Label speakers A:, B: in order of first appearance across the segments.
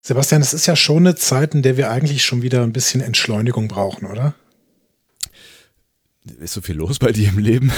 A: Sebastian, es ist ja schon eine Zeit, in der wir eigentlich schon wieder ein bisschen Entschleunigung brauchen, oder?
B: Ist so viel los bei dir im Leben?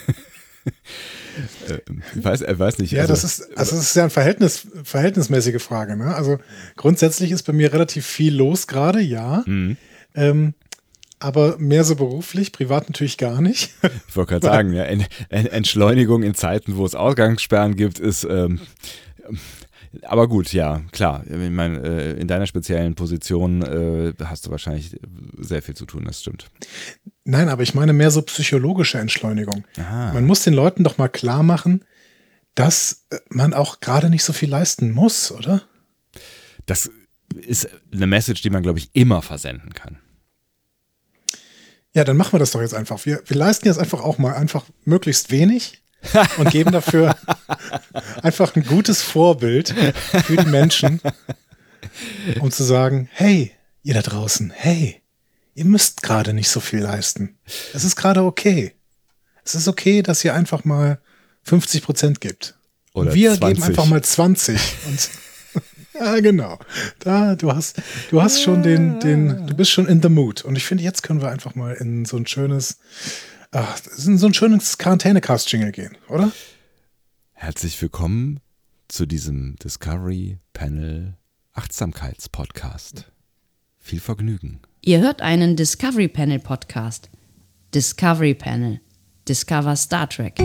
B: Ich weiß nicht.
A: Ja, das ist ja eine verhältnismäßige Frage. Ne? Also grundsätzlich ist bei mir relativ viel los gerade, ja.
B: Mhm.
A: Aber mehr so beruflich, privat natürlich gar nicht.
B: Ich wollte gerade sagen, ja, Entschleunigung in Zeiten, wo es Ausgangssperren gibt, ist aber gut, ja, klar. Ich meine, in deiner speziellen Position hast du wahrscheinlich sehr viel zu tun, das stimmt.
A: Nein, aber ich meine mehr so psychologische Entschleunigung.
B: Aha.
A: Man muss den Leuten doch mal klar machen, dass man auch gerade nicht so viel leisten muss, oder?
B: Das ist eine Message, die man, glaube ich, immer versenden kann.
A: Ja, dann machen wir das doch jetzt einfach. Wir leisten jetzt einfach auch mal einfach möglichst wenig und geben dafür einfach ein gutes Vorbild für die Menschen, um zu sagen, hey, ihr da draußen, hey, ihr müsst gerade nicht so viel leisten. Es ist gerade okay. Es ist okay, dass ihr einfach mal 50% gibt.
B: Oder
A: und wir
B: 20.
A: geben einfach mal 20. Und ja, genau. Du hast schon du bist schon in the mood. Und ich finde, jetzt können wir einfach mal in so ein schönes Quarantäne-Cast-Jingle gehen, oder?
B: Herzlich willkommen zu diesem Discovery Panel Achtsamkeits-Podcast. Viel Vergnügen.
C: Ihr hört einen Discovery Panel Podcast. Discovery Panel. Discover Star Trek.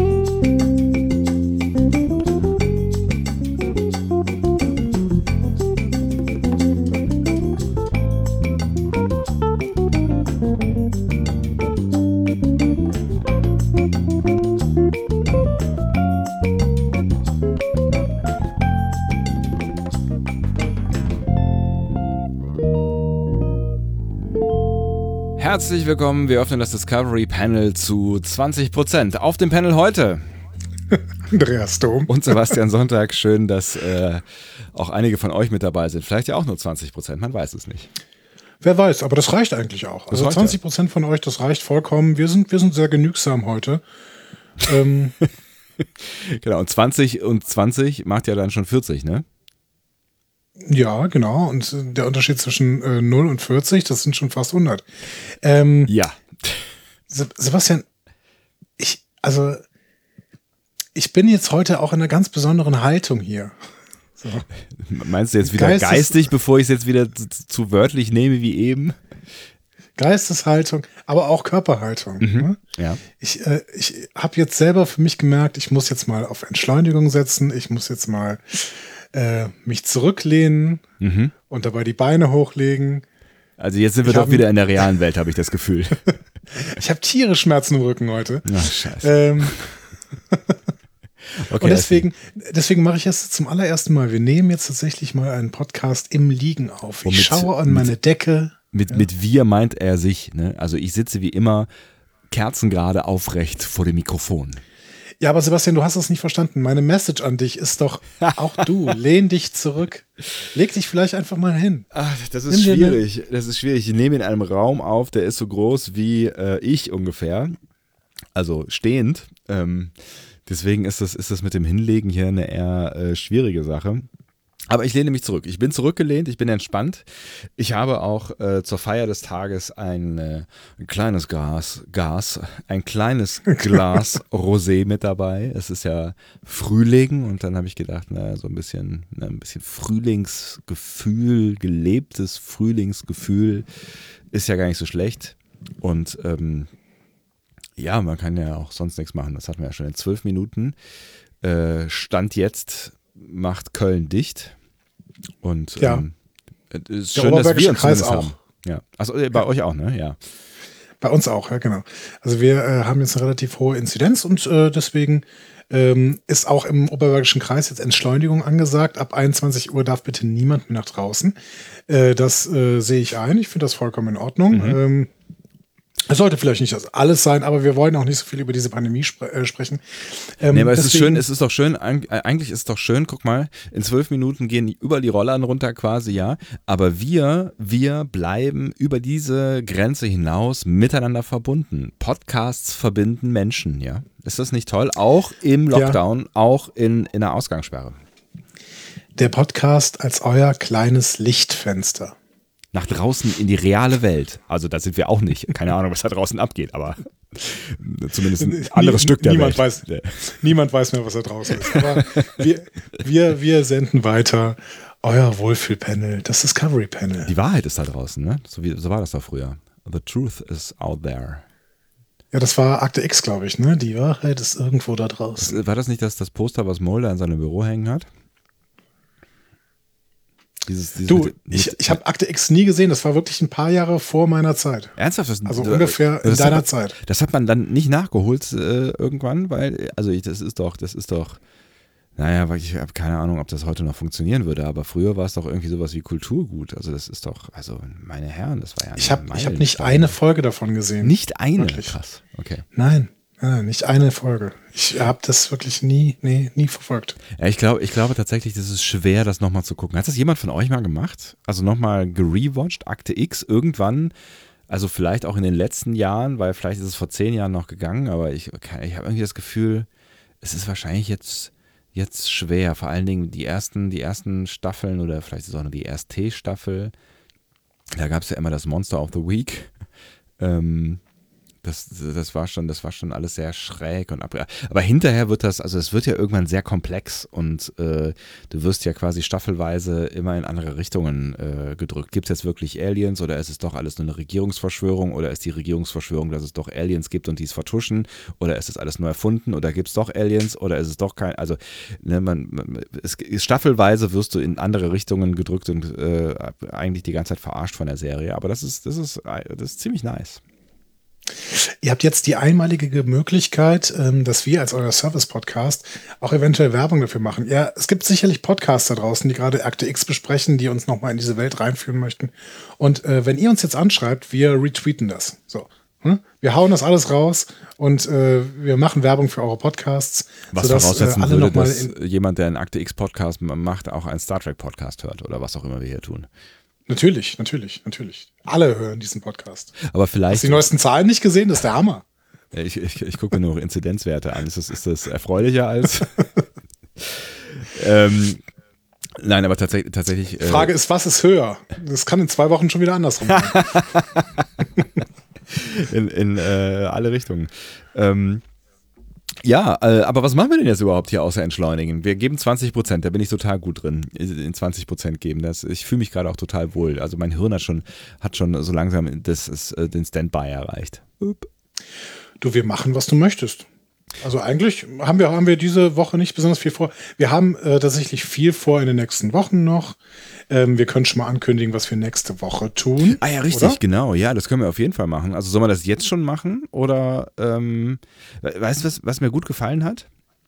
B: Herzlich willkommen, wir öffnen das Discovery Panel zu 20%. Auf dem Panel heute
A: Andreas Dom
B: und Sebastian Sonntag. Schön, dass auch einige von euch mit dabei sind. Vielleicht ja auch nur 20%, man weiß es nicht.
A: Wer weiß, aber das reicht eigentlich auch. Also 20% von euch, das reicht vollkommen. Wir sind sehr genügsam heute.
B: Genau, und 20 und 20 macht ja dann schon 40, ne?
A: Ja, genau. Und der Unterschied zwischen 0 und 40, das sind schon fast 100.
B: Ja.
A: Sebastian, ich bin jetzt heute auch in einer ganz besonderen Haltung hier. So.
B: Meinst du jetzt wieder geistig, bevor ich es jetzt wieder zu wörtlich nehme wie eben?
A: Geisteshaltung, aber auch Körperhaltung. Ne?
B: Ja.
A: Ich habe jetzt selber für mich gemerkt, ich muss jetzt mal auf Entschleunigung setzen, ich muss jetzt mal mich zurücklehnen und dabei die Beine hochlegen.
B: Also jetzt sind wir doch wieder in der realen Welt, habe ich das Gefühl.
A: Ich habe tierisch Schmerzen im Rücken heute.
B: Ach, scheiße. Okay,
A: und deswegen mache ich es zum allerersten Mal. Wir nehmen jetzt tatsächlich mal einen Podcast im Liegen auf. Ich schaue an meine Decke.
B: Mit wir meint er sich. Ne? Also ich sitze wie immer kerzengerade aufrecht vor dem Mikrofon.
A: Ja, aber Sebastian, du hast es nicht verstanden. Meine Message an dich ist doch, auch du, lehn dich zurück. Leg dich vielleicht einfach mal hin.
B: Ach, das ist schwierig. Das ist schwierig. Ich nehme in einem Raum auf, der ist so groß wie ich ungefähr. Also stehend. Deswegen ist das mit dem Hinlegen hier eine eher schwierige Sache. Aber ich lehne mich zurück. Ich bin zurückgelehnt, ich bin entspannt. Ich habe auch zur Feier des Tages ein kleines Glas Rosé mit dabei. Es ist ja Frühling und dann habe ich gedacht, so ein bisschen Frühlingsgefühl, gelebtes Frühlingsgefühl ist ja gar nicht so schlecht. Und ja, man kann ja auch sonst nichts machen. Das hatten wir ja schon in 12 Minuten. Stand jetzt macht Köln dicht. Und
A: ja.
B: Es ist schön, dass wir uns
A: Kreis
B: auch
A: haben.
B: Ja. Achso, bei euch auch, ne? Ja.
A: Bei uns auch, ja, genau. Also wir haben jetzt eine relativ hohe Inzidenz und deswegen ist auch im Oberbergischen Kreis jetzt Entschleunigung angesagt. Ab 21 Uhr darf bitte niemand mehr nach draußen. Das sehe ich ein. Ich finde das vollkommen in Ordnung. Es sollte vielleicht nicht das alles sein, aber wir wollen auch nicht so viel über diese Pandemie sprechen.
B: Nee, aber es ist schön, es ist doch schön, eigentlich ist es doch schön, guck mal, in 12 Minuten gehen überall die Rollern runter quasi, ja, aber wir bleiben über diese Grenze hinaus miteinander verbunden. Podcasts verbinden Menschen, ja. Ist das nicht toll? Auch im Lockdown, auch in der Ausgangssperre.
A: Der Podcast als euer kleines Lichtfenster.
B: Nach draußen in die reale Welt. Also da sind wir auch nicht. Keine Ahnung, was da draußen abgeht, aber zumindest ein anderes Stück der
A: niemand
B: Welt.
A: Niemand weiß mehr, was da draußen ist. Aber wir senden weiter euer Wohlfühlpanel, das Discovery Panel.
B: Die Wahrheit ist da draußen, ne? So war das doch früher. The truth is out there.
A: Ja, das war Akte X, glaube ich, ne? Die Wahrheit ist irgendwo da draußen.
B: War das nicht das Poster, was Mulder in seinem Büro hängen hat?
A: Ich habe Akte X nie gesehen. Das war wirklich ein paar Jahre vor meiner Zeit.
B: Ernsthaft?
A: Also ungefähr in deiner Zeit.
B: Das hat man dann nicht nachgeholt irgendwann, weil, also das ist doch, naja, ich habe keine Ahnung, ob das heute noch funktionieren würde, aber früher war es doch irgendwie sowas wie Kulturgut. Also das ist doch, also meine Herren, das war ja
A: Ich hab nicht eine Folge davon gesehen.
B: Nicht eine?
A: Wirklich.
B: Krass, okay.
A: Nein, nicht eine Folge. Ich habe das wirklich nie verfolgt.
B: Ja, ich glaube tatsächlich, das ist schwer, das nochmal zu gucken. Hat das jemand von euch mal gemacht? Also nochmal gerewatcht, Akte X, irgendwann, also vielleicht auch in den letzten Jahren, weil vielleicht ist es vor 10 Jahren noch gegangen, aber ich habe irgendwie das Gefühl, es ist wahrscheinlich jetzt schwer, vor allen Dingen die ersten Staffeln oder vielleicht ist es auch nur die erste Staffel, da gab es ja immer das Monster of the Week. Das war schon alles sehr schräg und aber hinterher wird es wird ja irgendwann sehr komplex und du wirst ja quasi staffelweise immer in andere Richtungen gedrückt. Gibt es jetzt wirklich Aliens oder ist es doch alles nur eine Regierungsverschwörung oder ist die Regierungsverschwörung, dass es doch Aliens gibt und die es vertuschen oder ist es alles nur erfunden oder gibt es doch Aliens oder ist es doch kein, also staffelweise wirst du in andere Richtungen gedrückt und eigentlich die ganze Zeit verarscht von der Serie, aber das ist ziemlich nice.
A: Ihr habt jetzt die einmalige Möglichkeit, dass wir als euer Service-Podcast auch eventuell Werbung dafür machen. Ja, es gibt sicherlich Podcasts da draußen, die gerade Akte X besprechen, die uns nochmal in diese Welt reinführen möchten. Und wenn ihr uns jetzt anschreibt, wir retweeten das. So. Wir hauen das alles raus und wir machen Werbung für eure Podcasts.
B: Was voraussetzen würde, dass jemand, der einen Akte X Podcast macht, auch einen Star Trek Podcast hört oder was auch immer wir hier tun.
A: Natürlich. Alle hören diesen Podcast.
B: Aber vielleicht.
A: Hast du die neuesten Zahlen nicht gesehen? Das ist der Hammer.
B: Ich gucke mir nur noch Inzidenzwerte an. Ist das erfreulicher als? Nein, aber tatsächlich.
A: Frage ist, was ist höher? Das kann in 2 Wochen schon wieder andersrum sein.
B: in alle Richtungen. Ja, aber was machen wir denn jetzt überhaupt hier außer entschleunigen? Wir geben 20%, da bin ich total gut drin, in 20% geben. Ich fühle mich gerade auch total wohl. Also mein Hirn hat schon so langsam den Standby erreicht.
A: Du, wir machen, was du möchtest. Also eigentlich haben wir diese Woche nicht besonders viel vor. Wir haben tatsächlich viel vor in den nächsten Wochen noch. Wir können schon mal ankündigen, was wir nächste Woche tun.
B: Ah ja, richtig, oder? Genau. Ja, das können wir auf jeden Fall machen. Also soll man das jetzt schon machen? Oder weißt du, was mir gut gefallen hat?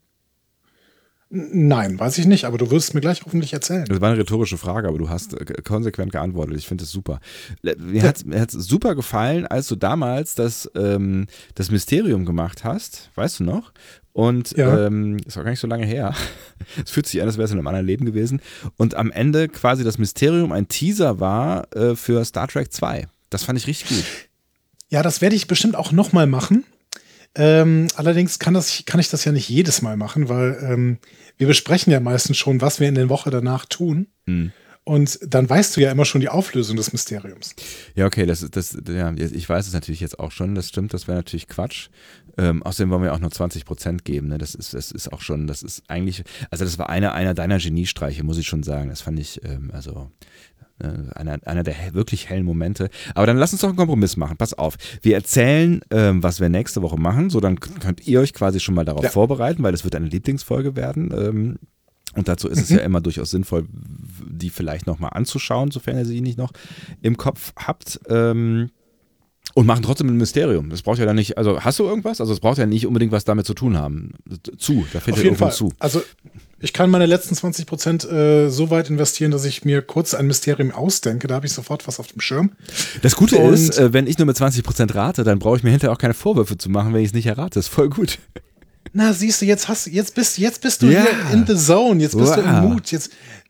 A: Nein, weiß ich nicht, aber du wirst es mir gleich hoffentlich erzählen.
B: Das war eine rhetorische Frage, aber du hast konsequent geantwortet. Ich finde das super. Mir hat es super gefallen, als du damals das Mysterium gemacht hast, weißt du noch? Und
A: ja.
B: Ist auch gar nicht so lange her. Es fühlt sich an, als wäre es in einem anderen Leben gewesen. Und am Ende quasi das Mysterium ein Teaser war für Star Trek 2. Das fand ich richtig gut.
A: Ja, das werde ich bestimmt auch nochmal machen. Allerdings kann ich das ja nicht jedes Mal machen, weil wir besprechen ja meistens schon, was wir in der Woche danach tun. Mhm. Und dann weißt du ja immer schon die Auflösung des Mysteriums.
B: Ja, okay, ja, ich weiß es natürlich jetzt auch schon, das stimmt, das wäre natürlich Quatsch. Außerdem wollen wir auch nur 20% geben, ne? Das ist auch schon, das ist eigentlich, also das war einer deiner Geniestreiche, muss ich schon sagen. Das fand ich, einer der wirklich hellen Momente. Aber dann lass uns doch einen Kompromiss machen. Pass auf. Wir erzählen, was wir nächste Woche machen. So, dann könnt ihr euch quasi schon mal darauf vorbereiten, weil das wird eine Lieblingsfolge werden. Und dazu ist es ja immer durchaus sinnvoll, die vielleicht nochmal anzuschauen, sofern ihr sie nicht noch im Kopf habt. Und machen trotzdem ein Mysterium. Das braucht ja dann nicht, also hast du irgendwas? Also es braucht ja nicht unbedingt was damit zu tun haben. Da fällt ja irgendwo zu.
A: Also ich kann meine letzten 20% so weit investieren, dass ich mir kurz ein Mysterium ausdenke. Da habe ich sofort was auf dem Schirm.
B: Das Gute ist, wenn ich nur mit 20% rate, dann brauche ich mir hinterher auch keine Vorwürfe zu machen, wenn ich es nicht errate. Das ist voll gut.
A: Na, siehst du, jetzt bist du hier in the zone, jetzt bist du im Mut, jetzt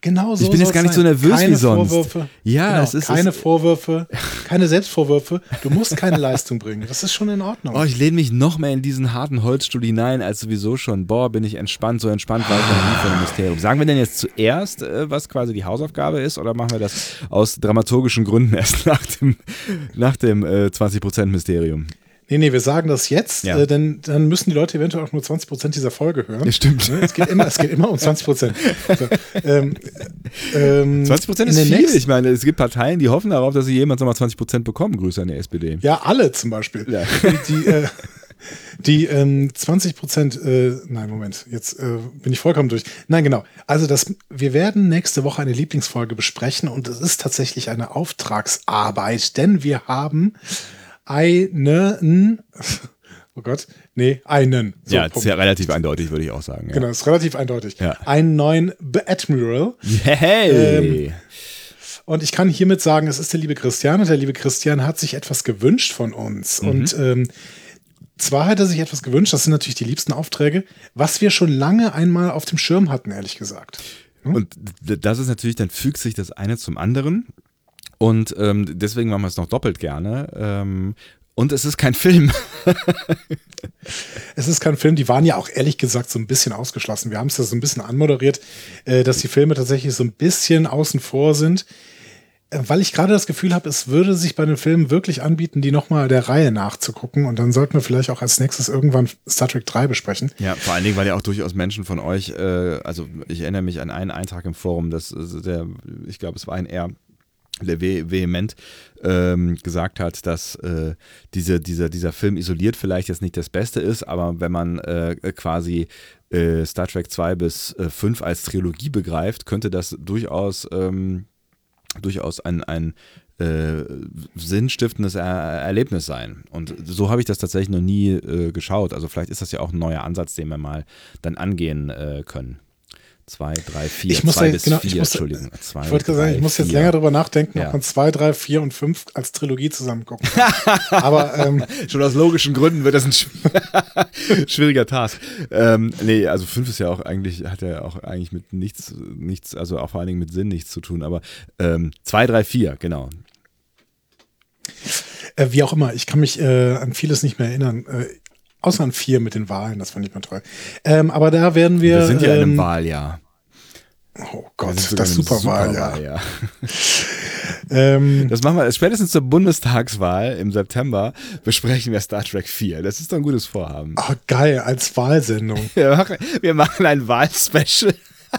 A: Genau so.
B: Ich bin jetzt gar nicht so nervös
A: keine
B: wie sonst.
A: Vorwürfe.
B: Ja,
A: genau,
B: es ist
A: keine Vorwürfe, keine Selbstvorwürfe. Du musst keine Leistung bringen. Das ist schon in Ordnung.
B: Oh, ich lehne mich noch mehr in diesen harten Holzstuhl hinein, als sowieso schon. Boah, bin ich entspannt. So entspannt war ich noch nie von dem Mysterium. Sagen wir denn jetzt zuerst, was quasi die Hausaufgabe ist, oder machen wir das aus dramaturgischen Gründen erst nach dem 20% Mysterium?
A: Nee, wir sagen das jetzt,
B: Ja.
A: denn dann müssen die Leute eventuell auch nur 20% dieser Folge hören.
B: Ja, stimmt.
A: Es geht immer um 20%. So,
B: 20% ist viel. Ich meine, es gibt Parteien, die hoffen darauf, dass sie jemals nochmal 20% bekommen. Grüße an die SPD.
A: Ja, alle zum Beispiel.
B: Ja.
A: Die 20%, nein, Moment, jetzt bin ich vollkommen durch. Nein, genau. Also wir werden nächste Woche eine Lieblingsfolge besprechen und es ist tatsächlich eine Auftragsarbeit, denn wir haben einen. So,
B: Ja, ist ja relativ eindeutig, würde ich auch sagen. Ja.
A: Genau, ist relativ eindeutig.
B: Ja.
A: Einen neuen Admiral.
B: Hey!
A: Und ich kann hiermit sagen, es ist der liebe Christian. Und der liebe Christian hat sich etwas gewünscht von uns. Und zwar hat er sich etwas gewünscht, das sind natürlich die liebsten Aufträge, was wir schon lange einmal auf dem Schirm hatten, ehrlich gesagt.
B: Und das ist natürlich, dann fügt sich das eine zum anderen. Und deswegen machen wir es noch doppelt gerne. Und es ist kein Film.
A: Es ist kein Film, die waren ja auch ehrlich gesagt so ein bisschen ausgeschlossen. Wir haben es ja so ein bisschen anmoderiert, dass die Filme tatsächlich so ein bisschen außen vor sind. Weil ich gerade das Gefühl habe, es würde sich bei den Filmen wirklich anbieten, die nochmal der Reihe nachzugucken. Und dann sollten wir vielleicht auch als nächstes irgendwann Star Trek 3 besprechen.
B: Ja, vor allen Dingen, weil ja auch durchaus Menschen von euch, also ich erinnere mich an einen Eintrag im Forum, ich glaube, es war ein eher der vehement gesagt hat, dass dieser Film isoliert vielleicht jetzt nicht das Beste ist, aber wenn man quasi Star Trek 2 bis 5 als Trilogie begreift, könnte das durchaus ein sinnstiftendes Erlebnis sein. Und so habe ich das tatsächlich noch nie geschaut. Also vielleicht ist das ja auch ein neuer Ansatz, den wir mal dann angehen können. 2, 3, 4, 2 bis 4, Entschuldigung.
A: Ich wollte gerade sagen, ich muss jetzt länger drüber nachdenken, ob man 2, 3, 4 und 5 als Trilogie zusammen gucken kann. Aber
B: schon aus logischen Gründen wird das ein schwieriger Task. Nee, also 5 ist ja auch hat ja auch eigentlich mit nichts, also auch vor allen Dingen mit Sinn nichts zu tun, aber 2, 3, 4, genau.
A: Wie auch immer, ich kann mich an vieles nicht mehr erinnern. Außer an 4 mit den Wahlen, das fand ich mal toll. Aber da werden wir.
B: Wir sind ja in einem Wahljahr.
A: Oh Gott, das Superwahljahr.
B: Ja. Das machen wir spätestens zur Bundestagswahl im September, besprechen wir Star Trek 4. Das ist doch ein gutes Vorhaben.
A: Oh, geil, als Wahlsendung.
B: Wir machen ein Wahlspecial.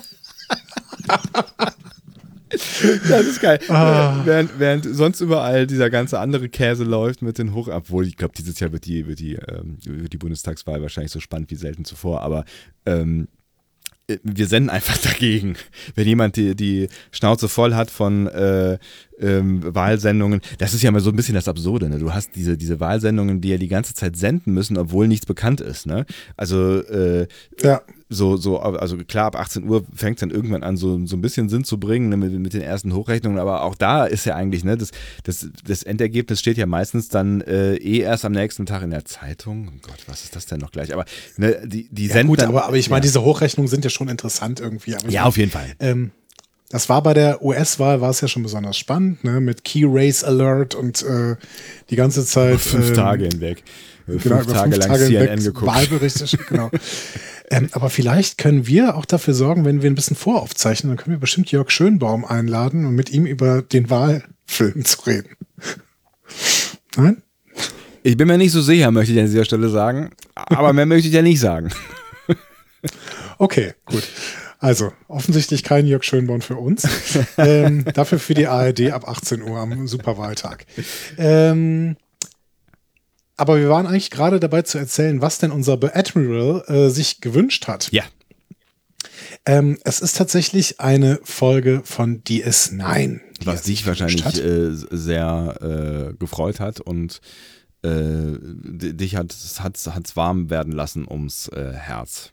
B: Das ist geil. Während sonst überall dieser ganze andere Käse läuft mit den obwohl ich glaube, dieses Jahr wird die Bundestagswahl wahrscheinlich so spannend wie selten zuvor, aber wir senden einfach dagegen. Wenn jemand die Schnauze voll hat von Wahlsendungen, das ist ja mal so ein bisschen das Absurde, ne? Du hast diese Wahlsendungen, die ja die ganze Zeit senden müssen, obwohl nichts bekannt ist, ne? Also
A: ja.
B: Also klar, ab 18 Uhr fängt es dann irgendwann an, so ein bisschen Sinn zu bringen, ne, mit den ersten Hochrechnungen, aber auch da ist ja eigentlich, ne, das Endergebnis steht ja meistens dann erst am nächsten Tag in der Zeitung. Oh Gott, was ist das denn noch gleich? Aber ne, die
A: ja,
B: senden
A: gut,
B: dann,
A: aber ich meine, diese Hochrechnungen sind ja schon interessant irgendwie. Aber
B: ja, auf jeden Fall.
A: Das war bei der US-Wahl, war es ja schon besonders spannend, ne, mit Key Race Alert und die ganze Zeit.
B: 5 Tage hinweg.
A: Genau,
B: 5 Tage lang CNN geguckt.
A: Wahlberichte, genau. Aber vielleicht können wir auch dafür sorgen, wenn wir ein bisschen voraufzeichnen, dann können wir bestimmt Jörg Schönbaum einladen, um mit ihm über den Wahlfilm zu reden. Nein?
B: Ich bin mir nicht so sicher, möchte ich an dieser Stelle sagen. Aber mehr möchte ich ja nicht sagen.
A: Okay, gut. Also, offensichtlich kein Jörg Schönbaum für uns. Dafür für die ARD ab 18 Uhr am Superwahltag. Aber wir waren eigentlich gerade dabei zu erzählen, was denn unser Admiral sich gewünscht hat.
B: Ja.
A: Es ist tatsächlich eine Folge von DS9.
B: Was dich wahrscheinlich sehr gefreut hat und dich hat's warm werden lassen ums Herz.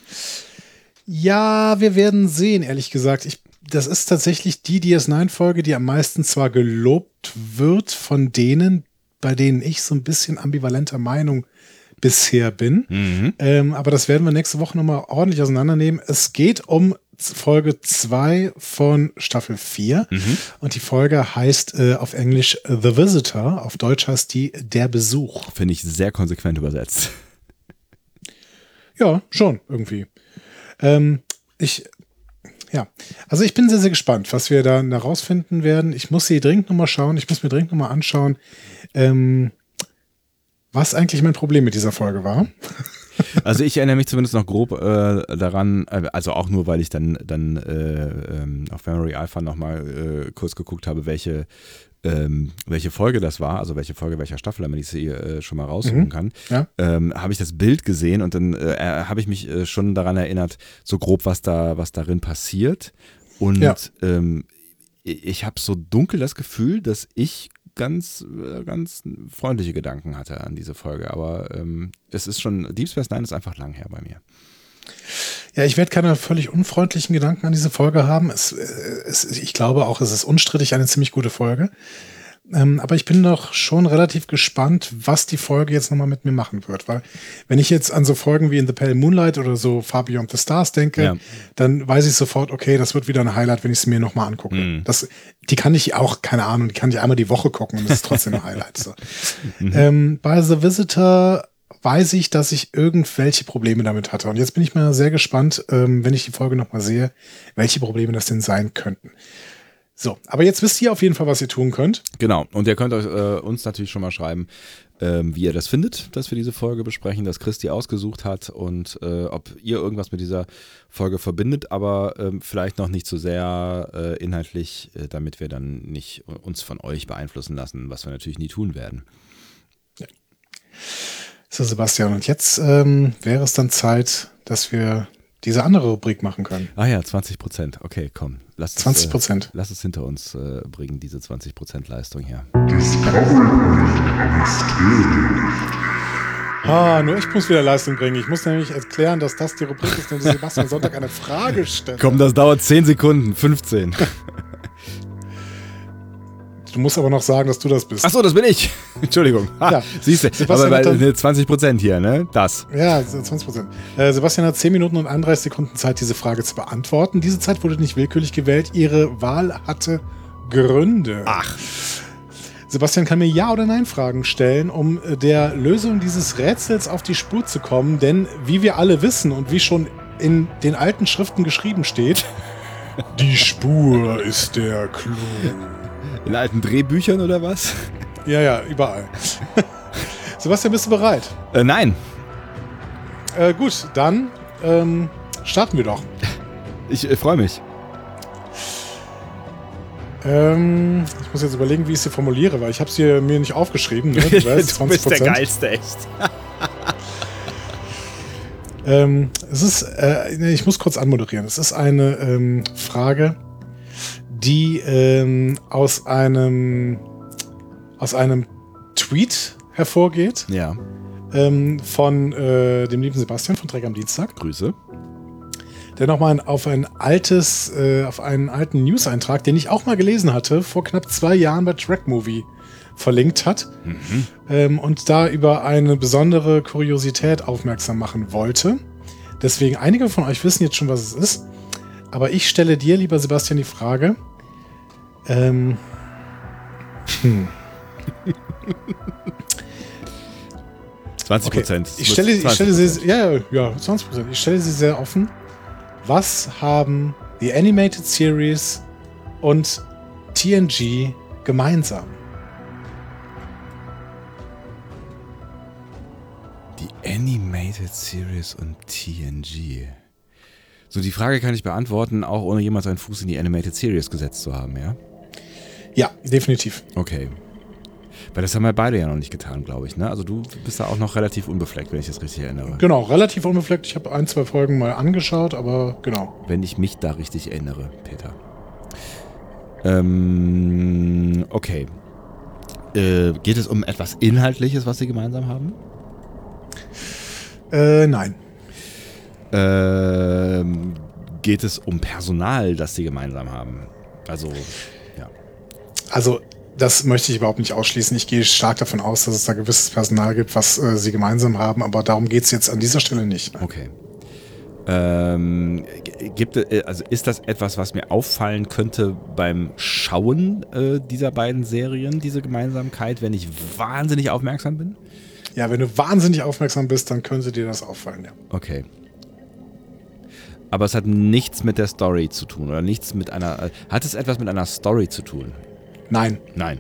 A: Ja, wir werden sehen, ehrlich gesagt. Das ist tatsächlich die DS9-Folge, die am meisten zwar gelobt wird von denen, bei denen ich so ein bisschen ambivalenter Meinung bisher bin. Aber das werden wir nächste Woche nochmal ordentlich auseinandernehmen. Es geht um Folge 2 von Staffel 4 und die Folge heißt auf Englisch The Visitor, auf Deutsch heißt die Der Besuch.
B: Finde ich sehr konsequent übersetzt.
A: Ja, schon, irgendwie. Also ich bin sehr, sehr gespannt, was wir da herausfinden werden. Ich muss sie dringend nochmal schauen, ich muss mir dringend nochmal anschauen, was eigentlich mein Problem mit dieser Folge war.
B: Also ich erinnere mich zumindest noch grob daran, also auch nur, weil ich dann auf Memory Alpha nochmal kurz geguckt habe, welche Folge das war, also welche Folge welcher Staffel, damit ich sie schon mal raussuchen kann, habe ich das Bild gesehen und dann habe ich mich schon daran erinnert, so grob, was darin passiert. Und ich habe so dunkel das Gefühl, dass ich ganz freundliche Gedanken hatte an diese Folge, aber es ist schon, Deep Space Nine ist einfach lang her bei mir.
A: Ja, ich werde keine völlig unfreundlichen Gedanken an diese Folge haben. Ich glaube auch, es ist unstrittig eine ziemlich gute Folge. Aber ich bin doch schon relativ gespannt, was die Folge jetzt nochmal mit mir machen wird. Weil wenn ich jetzt an so Folgen wie In the Pale Moonlight oder so Far Beyond the Stars denke, dann weiß ich sofort, okay, das wird wieder ein Highlight, wenn ich es mir nochmal angucke. Die kann ich auch, keine Ahnung, die kann ich einmal die Woche gucken und das ist trotzdem ein Highlight. So. Bei The Visitor weiß ich, dass ich irgendwelche Probleme damit hatte. Und jetzt bin ich mal sehr gespannt, wenn ich die Folge nochmal sehe, welche Probleme das denn sein könnten. So, aber jetzt wisst ihr auf jeden Fall, was ihr tun könnt.
B: Genau, und ihr könnt uns natürlich schon mal schreiben, wie ihr das findet, dass wir diese Folge besprechen, dass Chris die ausgesucht hat und ob ihr irgendwas mit dieser Folge verbindet, aber vielleicht noch nicht so sehr inhaltlich, damit wir dann nicht uns von euch beeinflussen lassen, was wir natürlich nie tun werden.
A: Ja. So, Sebastian, und jetzt wäre es dann Zeit, dass wir diese andere Rubrik machen können.
B: Ah ja, 20%. Okay, komm. Lass
A: 20%.
B: Lass es hinter uns bringen, diese 20% Leistung hier.
A: Nur ich muss wieder Leistung bringen. Ich muss nämlich erklären, dass das die Rubrik ist, in der Sebastian Sonntag eine Frage stellt.
B: Komm, das dauert 10 Sekunden, 15.
A: Du musst aber noch sagen, dass du das bist.
B: Achso, das bin ich. Entschuldigung. Ja. Siehst du, aber bei 20% hier, ne? Das.
A: Ja, 20%. Sebastian hat 10 Minuten und 31 Sekunden Zeit, diese Frage zu beantworten. Diese Zeit wurde nicht willkürlich gewählt. Ihre Wahl hatte Gründe.
B: Ach.
A: Sebastian kann mir Ja- oder Nein-Fragen stellen, um der Lösung dieses Rätsels auf die Spur zu kommen. Denn wie wir alle wissen und wie schon in den alten Schriften geschrieben steht, die Spur ist der Clou.
B: In alten Drehbüchern oder was?
A: Ja, überall. Sebastian, bist du bereit?
B: Nein.
A: Gut, dann starten wir doch.
B: Ich freue mich.
A: Ich muss jetzt überlegen, wie ich es hier formuliere, weil ich habe es mir nicht aufgeschrieben. Ne? Du weißt, 20%.
B: Du bist der Geilste, echt.
A: Es ist, ich muss kurz anmoderieren. Es ist eine Frage, die aus einem Tweet hervorgeht.
B: Ja.
A: Von dem lieben Sebastian von Dreck am Dienstag.
B: Grüße.
A: Der nochmal auf einen alten News-Eintrag, den ich auch mal gelesen hatte, vor knapp 2 Jahren bei Track Movie verlinkt hat. Und da über eine besondere Kuriosität aufmerksam machen wollte. Deswegen, einige von euch wissen jetzt schon, was es ist. Aber ich stelle dir, lieber Sebastian, die Frage,
B: 20%.
A: Okay. Ich stelle sie 20%. Ich stelle sie sehr offen. Was haben die Animated Series und TNG gemeinsam?
B: Die Animated Series und TNG. So, die Frage kann ich beantworten, auch ohne jemals einen Fuß in die Animated Series gesetzt zu haben, ja?
A: Ja, definitiv.
B: Okay. Weil das haben wir beide ja noch nicht getan, glaube ich, ne? Also du bist da auch noch relativ unbefleckt, wenn ich das richtig erinnere.
A: Genau, relativ unbefleckt. Ich habe 1-2 Folgen mal angeschaut, aber genau.
B: Wenn ich mich da richtig erinnere, Peter. Okay. Geht es um etwas Inhaltliches, was sie gemeinsam haben?
A: Nein.
B: Geht es um Personal, das sie gemeinsam haben? Also, ja.
A: Also, das möchte ich überhaupt nicht ausschließen. Ich gehe stark davon aus, dass es da gewisses Personal gibt, was sie gemeinsam haben, aber darum geht es jetzt an dieser Stelle nicht.
B: Okay. Ist das etwas, was mir auffallen könnte beim Schauen dieser beiden Serien, diese Gemeinsamkeit, wenn ich wahnsinnig aufmerksam bin?
A: Ja, wenn du wahnsinnig aufmerksam bist, dann könnte dir das auffallen, ja.
B: Okay. Aber es hat nichts mit der Story zu tun oder nichts mit einer. Hat es etwas mit einer Story zu tun?
A: Nein.
B: Nein.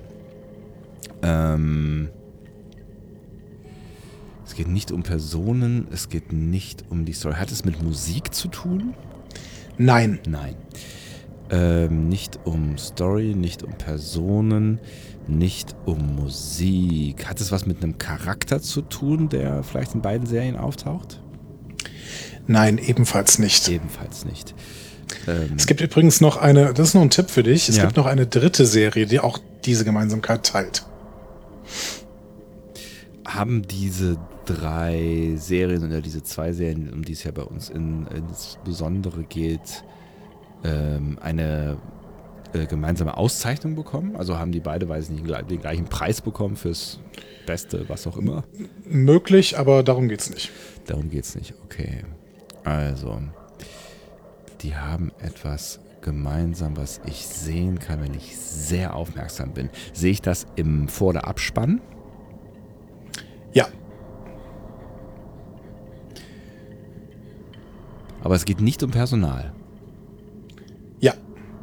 B: Es geht nicht um Personen, es geht nicht um die Story. Hat es mit Musik zu tun?
A: Nein.
B: Nein. Nicht um Story, nicht um Personen, nicht um Musik. Hat es was mit einem Charakter zu tun, der vielleicht in beiden Serien auftaucht?
A: Nein, ebenfalls nicht.
B: Ebenfalls nicht.
A: Es gibt übrigens noch eine, das ist noch ein Tipp für dich, es gibt noch eine dritte Serie, die auch diese Gemeinsamkeit teilt.
B: Haben diese 3 Serien oder diese 2 Serien, um die es ja bei uns insbesondere geht, eine gemeinsame Auszeichnung bekommen? Also haben die beide, weiß ich nicht, den gleichen Preis bekommen fürs Beste, was auch immer?
A: Möglich, aber darum geht's nicht.
B: Darum geht's nicht, okay. Also, die haben etwas gemeinsam, was ich sehen kann, wenn ich sehr aufmerksam bin. Sehe ich das im Vor- oder Abspann?
A: Ja.
B: Aber es geht nicht um Personal.
A: Ja.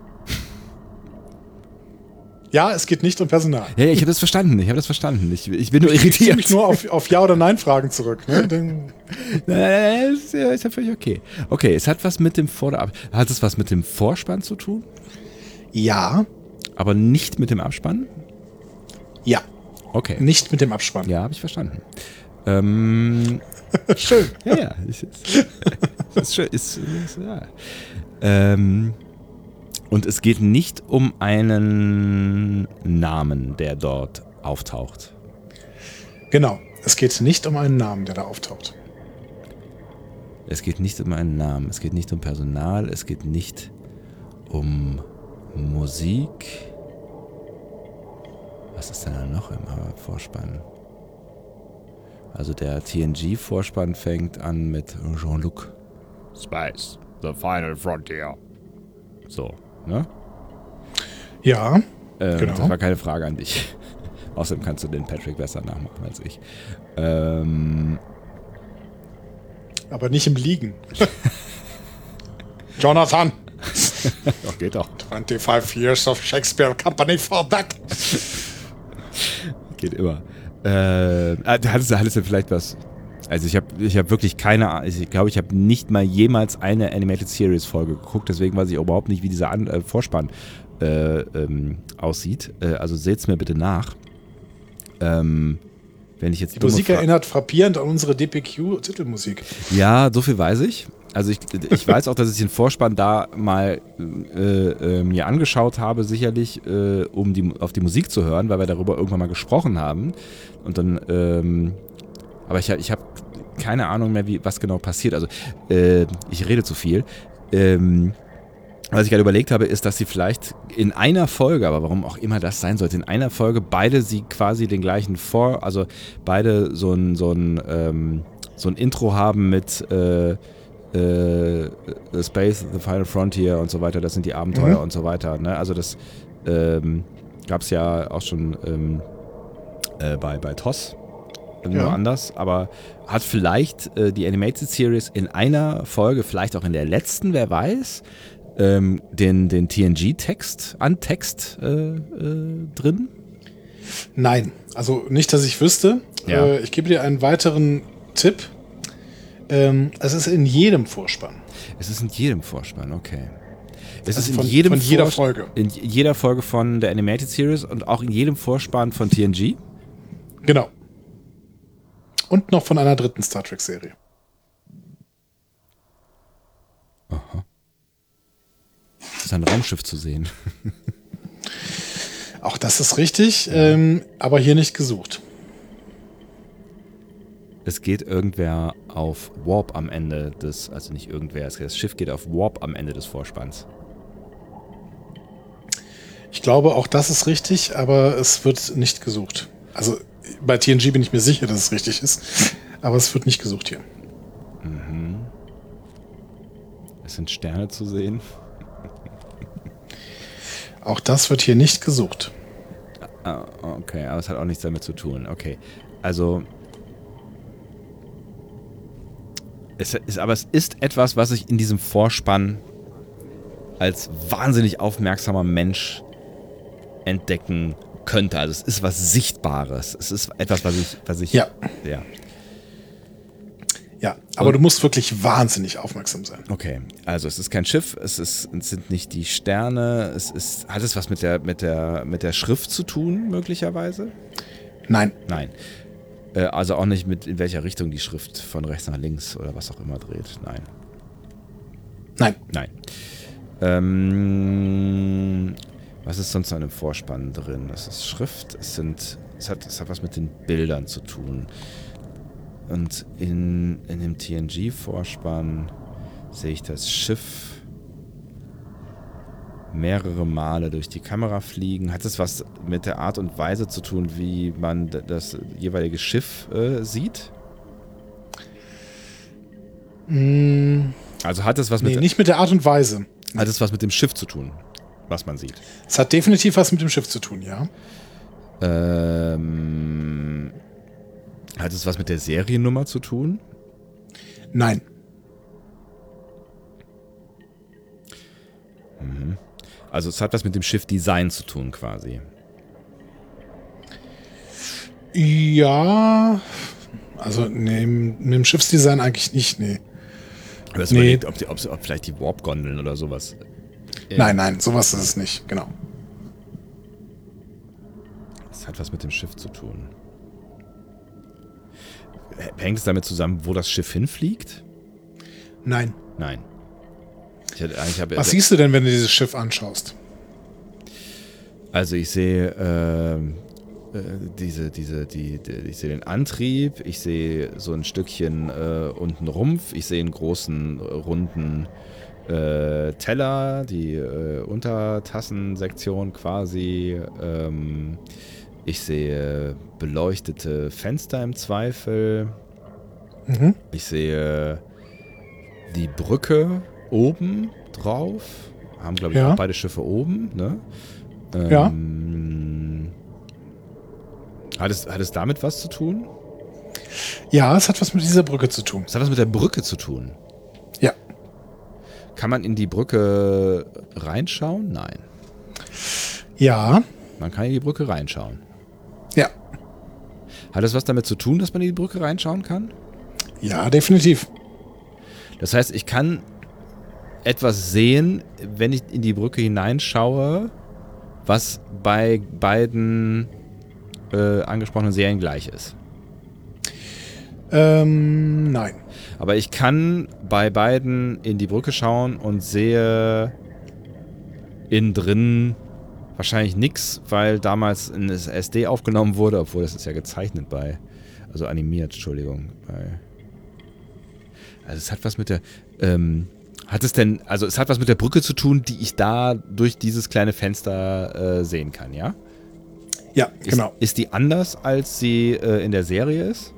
A: Ja, es geht nicht um Personal.
B: Ja, ich habe das verstanden. Ich bin nur
A: Ich ziehe
B: irritiert.
A: mich nur auf Ja- oder Nein-Fragen zurück. Ne?
B: Nein, ist ja völlig okay. Okay, es hat was mit dem Hat es was mit dem Vorspann zu tun?
A: Ja.
B: Aber nicht mit dem Abspann?
A: Ja.
B: Okay.
A: Nicht mit dem Abspann.
B: Ja, habe ich verstanden.
A: Schön.
B: Ja. Ist schön. Ja. Und es geht nicht um einen Namen, der dort auftaucht.
A: Genau. Es geht nicht um einen Namen, der da auftaucht.
B: Es geht nicht um einen Namen, es geht nicht um Personal, es geht nicht um Musik. Was ist denn da noch im Vorspann? Also der TNG-Vorspann fängt an mit Jean-Luc. Space, the final frontier. So, ne?
A: Ja, genau.
B: Das war keine Frage an dich. Außerdem kannst du den Patrick besser nachmachen als ich.
A: Aber nicht im Liegen. Jonathan!
B: Doch, geht doch.
A: 25 years of Shakespeare Company for that.
B: Geht immer. Hattest du vielleicht was? Also ich hab wirklich keine Ahnung. Ich glaube, ich habe nicht mal jemals eine Animated Series Folge geguckt. Deswegen weiß ich überhaupt nicht, wie dieser Vorspann aussieht. Also seht's mir bitte nach. Wenn ich jetzt
A: Die Musik erinnert frappierend an unsere DPQ-Titelmusik.
B: Ja, so viel weiß ich. Also ich weiß auch, dass ich den Vorspann da mal mir angeschaut habe, sicherlich, um auf die Musik zu hören, weil wir darüber irgendwann mal gesprochen haben. Und dann, aber ich habe keine Ahnung mehr, was genau passiert. Also ich rede zu viel. Was ich gerade überlegt habe, ist, dass sie vielleicht in einer Folge, aber warum auch immer das sein sollte, in einer Folge beide sie quasi den gleichen also beide so ein Intro haben mit Space, The Final Frontier und so weiter, das sind die Abenteuer und so weiter. Ne? Also das gab es ja auch schon bei TOS, nur anders, aber hat vielleicht die Animated Series in einer Folge, vielleicht auch in der letzten, wer weiß, den TNG-Text drin?
A: Nein, also nicht, dass ich wüsste.
B: Ja.
A: Ich gebe dir einen weiteren Tipp. Es ist in jedem Vorspann.
B: Es ist in jedem Vorspann, okay. Es
A: Also
B: ist
A: von jeder Folge.
B: In jeder Folge von der Animated Series und auch in jedem Vorspann von TNG?
A: Genau. Und noch von einer dritten Star Trek-Serie.
B: Aha. Ist ein Raumschiff zu sehen.
A: Auch das ist richtig, aber hier nicht gesucht.
B: Es geht irgendwer auf Warp am Ende also nicht irgendwer, das Schiff geht auf Warp am Ende des Vorspanns.
A: Ich glaube, auch das ist richtig, aber es wird nicht gesucht. Also bei TNG bin ich mir sicher, dass es richtig ist, aber es wird nicht gesucht hier.
B: Es sind Sterne zu sehen.
A: Auch das wird hier nicht gesucht.
B: Okay, aber es hat auch nichts damit zu tun. Okay, also es ist etwas, was ich in diesem Vorspann als wahnsinnig aufmerksamer Mensch entdecken könnte. Also es ist was Sichtbares. Es ist etwas, was ich
A: Ja.
B: Ja.
A: Ja, aber du musst wirklich wahnsinnig aufmerksam sein.
B: Okay, also es ist kein Schiff, es sind nicht die Sterne, hat es was mit der Schrift zu tun, möglicherweise?
A: Nein.
B: Nein. Also auch nicht in welcher Richtung die Schrift von rechts nach links oder was auch immer dreht. Nein.
A: Nein.
B: Was ist sonst noch in einem Vorspann drin? Das ist Schrift, es hat was mit den Bildern zu tun. Und in dem TNG-Vorspann sehe ich das Schiff mehrere Male durch die Kamera fliegen. Hat es was mit der Art und Weise zu tun, wie man das jeweilige Schiff sieht? Also hat es was mit
A: nicht mit der Art und Weise.
B: Hat es was mit dem Schiff zu tun, was man sieht?
A: Es hat definitiv was mit dem Schiff zu tun, ja.
B: Hat es was mit der Seriennummer zu tun?
A: Nein.
B: Also es hat was mit dem Schiffdesign zu tun quasi.
A: Ja, also nee, mit dem Schiffsdesign eigentlich nicht, nee.
B: Du hast überlegt, ob vielleicht die Warp-Gondeln oder sowas.
A: Nein, sowas ist es nicht, genau.
B: Es hat was mit dem Schiff zu tun. Hängt es damit zusammen, wo das Schiff hinfliegt?
A: Nein.
B: Nein.
A: Was siehst du denn, wenn du dieses Schiff anschaust?
B: Also ich sehe ich sehe den Antrieb, ich sehe so ein Stückchen unten Rumpf, ich sehe einen großen runden Teller, die Untertassensektion quasi. Ich sehe beleuchtete Fenster im Zweifel.
A: Mhm.
B: Ich sehe die Brücke oben drauf. Haben, glaube ich, auch beide Schiffe oben. Ne?
A: Ja.
B: Hat es damit was zu tun?
A: Ja, es hat was mit dieser Brücke zu tun.
B: Es hat was mit der Brücke zu tun?
A: Ja.
B: Kann man in die Brücke reinschauen? Nein.
A: Ja.
B: Man kann in die Brücke reinschauen.
A: Ja.
B: Hat es was damit zu tun, dass man in die Brücke reinschauen kann?
A: Ja, definitiv.
B: Das heißt, ich kann etwas sehen, wenn ich in die Brücke hineinschaue, was bei beiden angesprochenen Serien gleich ist.
A: Nein.
B: Aber ich kann bei beiden in die Brücke schauen und sehe innen drin wahrscheinlich nichts, weil damals ein SD aufgenommen wurde, obwohl das ist ja gezeichnet also animiert, Entschuldigung. Also es hat was mit der, es hat was mit der Brücke zu tun, die ich da durch dieses kleine Fenster sehen kann, ja?
A: Ja, genau.
B: Ist die anders, als sie in der Serie ist?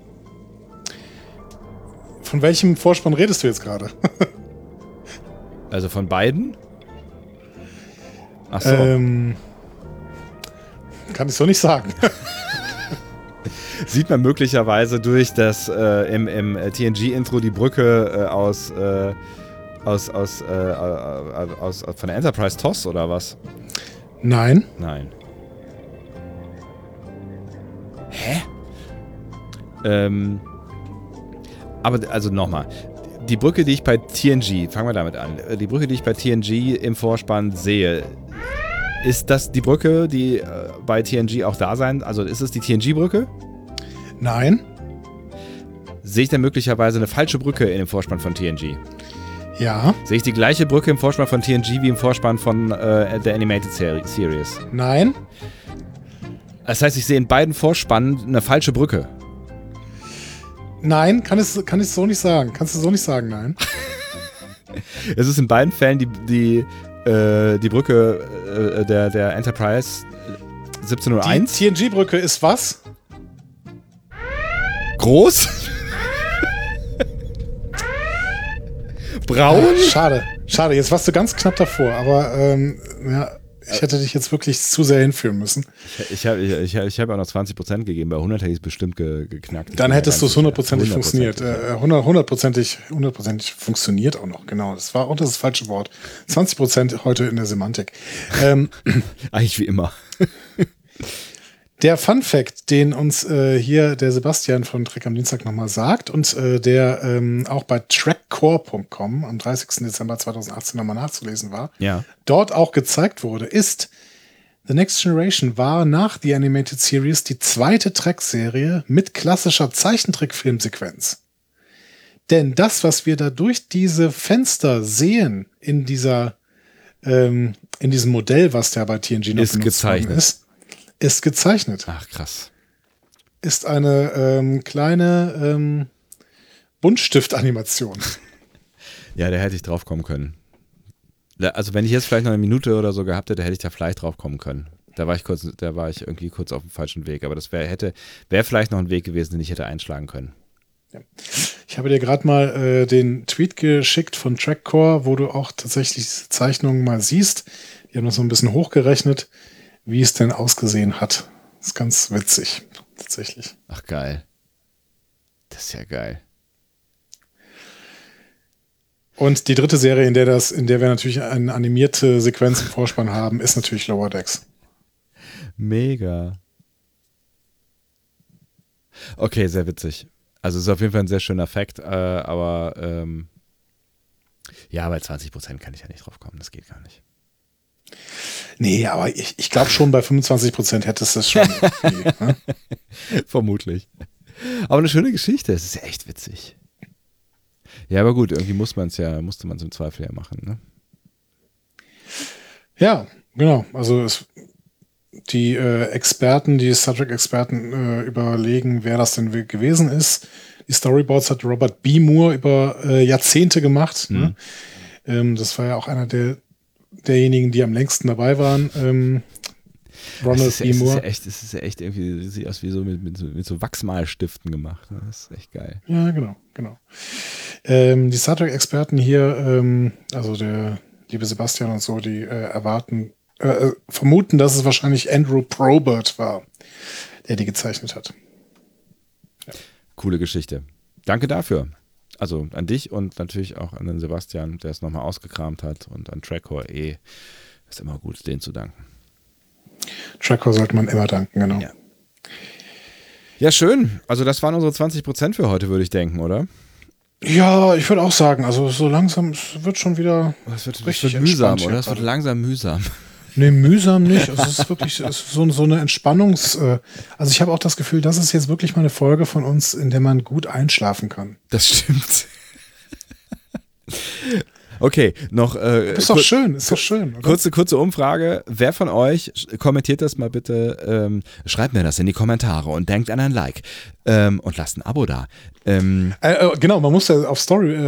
A: Von welchem Vorspann redest du jetzt gerade?
B: Also von beiden? Ach so.
A: Kann ich so nicht sagen.
B: Sieht man möglicherweise durch das im TNG-Intro die Brücke von der Enterprise TOS oder was?
A: Nein.
B: Nein. Hä? Aber also nochmal. Die Brücke, die ich bei TNG, fangen wir damit an, die Brücke, die ich bei TNG im Vorspann sehe, ist das die Brücke, die bei TNG auch da sein? Also ist es die TNG-Brücke?
A: Nein.
B: Sehe ich denn möglicherweise eine falsche Brücke in dem Vorspann von TNG?
A: Ja.
B: Sehe ich die gleiche Brücke im Vorspann von TNG wie im Vorspann von der Animated Series?
A: Nein.
B: Das heißt, ich sehe in beiden Vorspannen eine falsche Brücke.
A: Nein, kann ich so nicht sagen. Kannst du so nicht sagen, nein.
B: Es ist in beiden Fällen die Brücke der Enterprise 1701.
A: Die TNG-Brücke ist was?
B: Groß? Braun?
A: Schade. Jetzt warst du ganz knapp davor, aber ich hätte dich jetzt wirklich zu sehr hinführen müssen.
B: Ich hab auch noch 20% gegeben, bei 100 hätte ich es bestimmt geknackt.
A: Dann hättest du es 100% funktioniert. 100% funktioniert auch noch, genau. Das war auch das falsche Wort. 20% heute in der Semantik.
B: Eigentlich wie immer.
A: Der Fun-Fact, den uns hier der Sebastian von Trek am Dienstag nochmal sagt und der auch bei trackcore.com am 30. Dezember 2018 nochmal nachzulesen war, dort auch gezeigt wurde, ist, The Next Generation war nach The Animated Series die zweite Trek-Serie mit klassischer Zeichentrick-Filmsequenz. Denn das, was wir da durch diese Fenster sehen in diesem Modell, was da bei TNG noch benutzt worden ist gezeichnet.
B: Ach, krass.
A: Ist eine kleine Buntstift-Animation.
B: Ja, da hätte ich drauf kommen können. Also wenn ich jetzt vielleicht noch eine Minute oder so gehabt hätte, hätte ich da vielleicht drauf kommen können. Da war ich irgendwie kurz auf dem falschen Weg. Aber das wäre vielleicht noch ein Weg gewesen, den ich hätte einschlagen können.
A: Ja. Ich habe dir gerade mal den Tweet geschickt von Trackcore, wo du auch tatsächlich diese Zeichnungen mal siehst. Die haben das so ein bisschen hochgerechnet, wie es denn ausgesehen hat. Das ist ganz witzig, tatsächlich.
B: Ach, geil. Das ist ja geil.
A: Und die dritte Serie, in der wir natürlich eine animierte Sequenz im Vorspann haben, ist natürlich Lower Decks.
B: Mega. Okay, sehr witzig. Also es ist auf jeden Fall ein sehr schöner Fact, aber bei 20% kann ich ja nicht drauf kommen. Das geht gar nicht.
A: Nee, aber ich glaube schon, bei 25% hättest du es schon. Ne?
B: Vermutlich. Aber eine schöne Geschichte, es ist ja echt witzig. Ja, aber gut, irgendwie musste man es im Zweifel ja machen, ne?
A: Ja, genau. Also die Experten, die Star Trek-Experten überlegen, wer das denn gewesen ist. Die Storyboards hat Robert B. Moore über Jahrzehnte gemacht.
B: Mhm.
A: Ne? Das war ja auch einer derjenigen, die am längsten dabei waren. Ronald B. Moore.
B: Es ist ja echt irgendwie, sieht aus wie so mit so Wachsmalstiften gemacht. Ne? Das ist echt geil.
A: Ja, genau. Die Star Trek-Experten hier, also der liebe Sebastian und so, die vermuten, dass es wahrscheinlich Andrew Probert war, der die gezeichnet hat.
B: Ja. Coole Geschichte. Danke dafür. Also an dich und natürlich auch an den Sebastian, der es nochmal ausgekramt hat, und an Trackcore. Ist immer gut, denen zu danken.
A: Trackcore sollte man immer danken, genau.
B: Ja, schön. Also das waren unsere 20% für heute, würde ich denken, oder?
A: Ja, ich würde auch sagen, also so langsam, es wird schon wieder
B: richtig mühsam, oder? Es wird langsam mühsam.
A: Nee, mühsam nicht. Also es ist wirklich so eine also ich habe auch das Gefühl, das ist jetzt wirklich mal eine Folge von uns, in der man gut einschlafen kann.
B: Das stimmt. Okay, noch.
A: Ist doch schön, oder?
B: Kurze Umfrage. Wer von euch, kommentiert das mal bitte, schreibt mir das in die Kommentare und denkt an ein Like und lasst ein Abo da.
A: Genau, man muss ja auf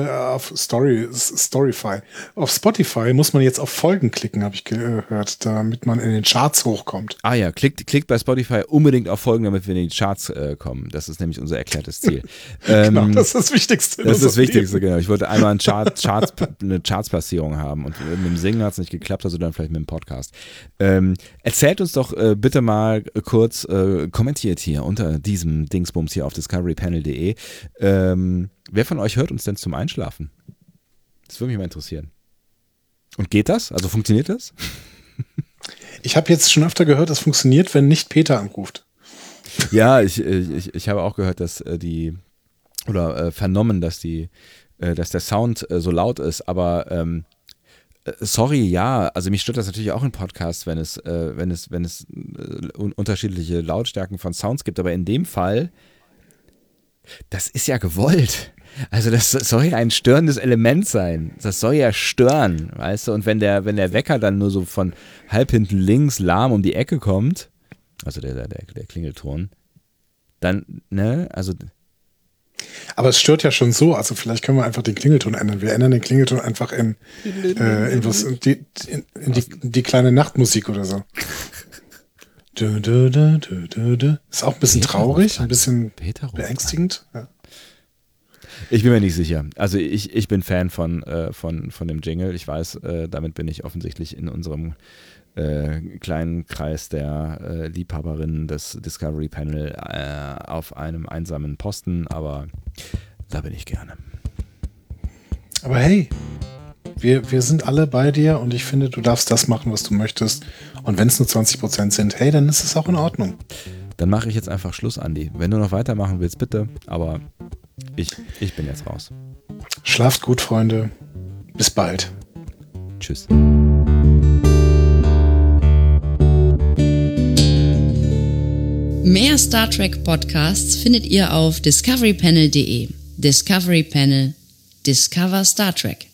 A: Spotify muss man jetzt auf Folgen klicken, habe ich gehört, damit man in den Charts hochkommt.
B: Ah ja, klickt bei Spotify unbedingt auf Folgen, damit wir in die Charts kommen. Das ist nämlich unser erklärtes Ziel.
A: Genau, das ist das Wichtigste.
B: Das ist das Wichtigste, genau. Ich wollte einmal eine Chartsplatzierung haben und mit dem Singen hat es nicht geklappt, also dann vielleicht mit dem Podcast. Erzählt uns doch bitte mal kurz, kommentiert hier unter diesem Dingsbums hier auf discoverypanel.de, wer von euch hört uns denn zum Einschlafen? Das würde mich mal interessieren. Und geht das? Also funktioniert das?
A: Ich habe jetzt schon öfter gehört, das funktioniert, wenn nicht Peter anruft.
B: Ja, ich habe auch gehört, dass vernommen, dass der Sound so laut ist, aber sorry, ja, also mich stört das natürlich auch in Podcasts, wenn es unterschiedliche Lautstärken von Sounds gibt, aber in dem Fall, das ist ja gewollt. Also das soll ja ein störendes Element sein. Das soll ja stören, weißt du? Und wenn der Wecker dann nur so von halb hinten links lahm um die Ecke kommt, also der Klingelton, dann, ne, also...
A: Aber es stört ja schon so, also vielleicht können wir einfach den Klingelton ändern. Wir ändern den Klingelton einfach in die kleine Nachtmusik oder so. Ist auch ein bisschen traurig, ein bisschen beängstigend. Ja.
B: Ich bin mir nicht sicher. Also ich bin Fan von dem Jingle. Ich weiß, damit bin ich offensichtlich in unserem kleinen Kreis der Liebhaberinnen des Discovery Panel auf einem einsamen Posten, aber da bin ich gerne.
A: Aber hey, wir sind alle bei dir und ich finde, du darfst das machen, was du möchtest. Und wenn es nur 20% sind, hey, dann ist es auch in Ordnung.
B: Dann mache ich jetzt einfach Schluss, Andi. Wenn du noch weitermachen willst, bitte. Aber ich bin jetzt raus.
A: Schlaft gut, Freunde. Bis bald.
B: Tschüss.
C: Mehr Star Trek Podcasts findet ihr auf discoverypanel.de. Discovery Panel. Discover Star Trek.